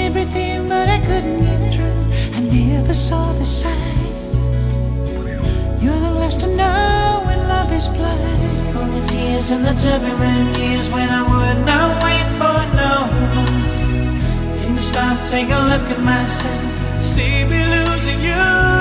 everything, but I couldn't get through. I never saw the signs. You're the last to know when love is blind. All the tears and the turbulent years when I would not wait for no one. Didn't stop, take a look at myself. See me losing you.